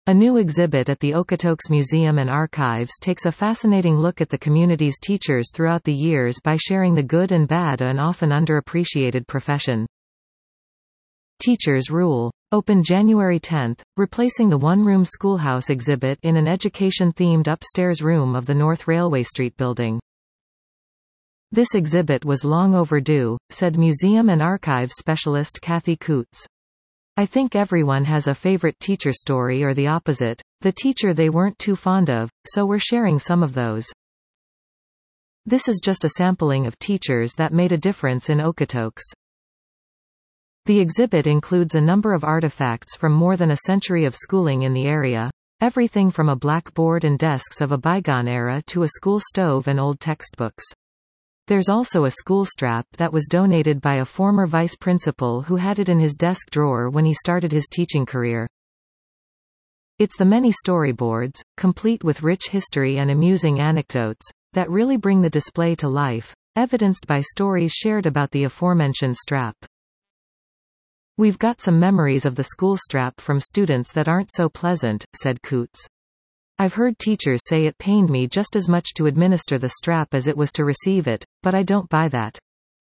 A new exhibit at the Okotoks Museum and Archives takes a fascinating look at the community's teachers throughout the years by sharing the good and bad of an often underappreciated profession. Teachers Rule. Open January 10, replacing the one-room schoolhouse exhibit in an education-themed upstairs room of the North Railway Street building. This exhibit was long overdue, said Museum and Archives specialist Kathy Coots. I think everyone has a favorite teacher story or the opposite, the teacher they weren't too fond of, so we're sharing some of those. This is just a sampling of teachers that made a difference in Okotoks. The exhibit includes a number of artifacts from more than a century of schooling in the area, everything from a blackboard and desks of a bygone era to a school stove and old textbooks. There's also a school strap that was donated by a former vice principal who had it in his desk drawer when he started his teaching career. It's the many storyboards, complete with rich history and amusing anecdotes, that really bring the display to life, evidenced by stories shared about the aforementioned strap. We've got some memories of the school strap from students that aren't so pleasant, said Coots. I've heard teachers say it pained me just as much to administer the strap as it was to receive it, but I don't buy that.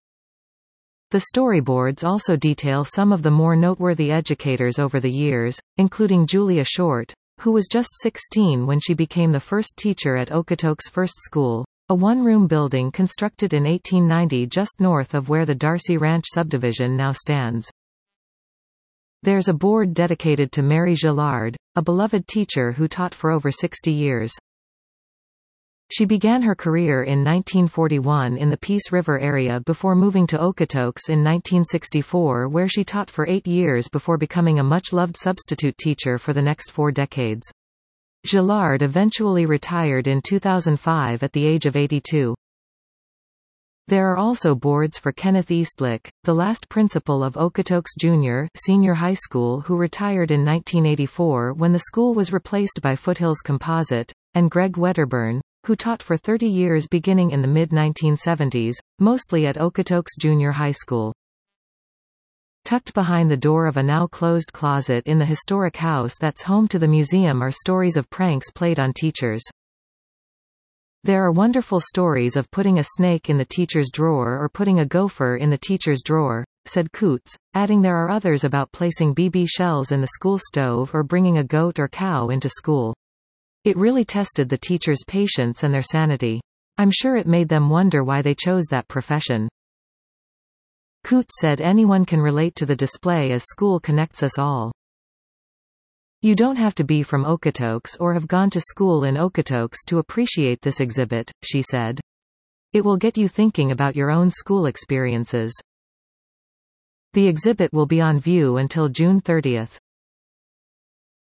The storyboards also detail some of the more noteworthy educators over the years, including Julia Short, who was just 16 when she became the first teacher at Okotoks First School, a one-room building constructed in 1890 just north of where the Darcy Ranch subdivision now stands. There's a board dedicated to Mary Gillard, a beloved teacher who taught for over 60 years. She began her career in 1941 in the Peace River area before moving to Okotoks in 1964, where she taught for 8 years before becoming a much-loved substitute teacher for the next 4 decades. Gillard eventually retired in 2005 at the age of 82. There are also boards for Kenneth Eastlick, the last principal of Okotoks Senior High School who retired in 1984 when the school was replaced by Foothills Composite, and Greg Wedderburn, who taught for 30 years beginning in the mid-1970s, mostly at Okotoks Junior High School. Tucked behind the door of a now-closed closet in the historic house that's home to the museum are stories of pranks played on teachers. There are wonderful stories of putting a snake in the teacher's drawer or putting a gopher in the teacher's drawer, said Coots, adding there are others about placing BB shells in the school stove or bringing a goat or cow into school. It really tested the teachers' patience and their sanity. I'm sure it made them wonder why they chose that profession. Coots said anyone can relate to the display as school connects us all. You don't have to be from Okotoks or have gone to school in Okotoks to appreciate this exhibit, she said. It will get you thinking about your own school experiences. The exhibit will be on view until June 30.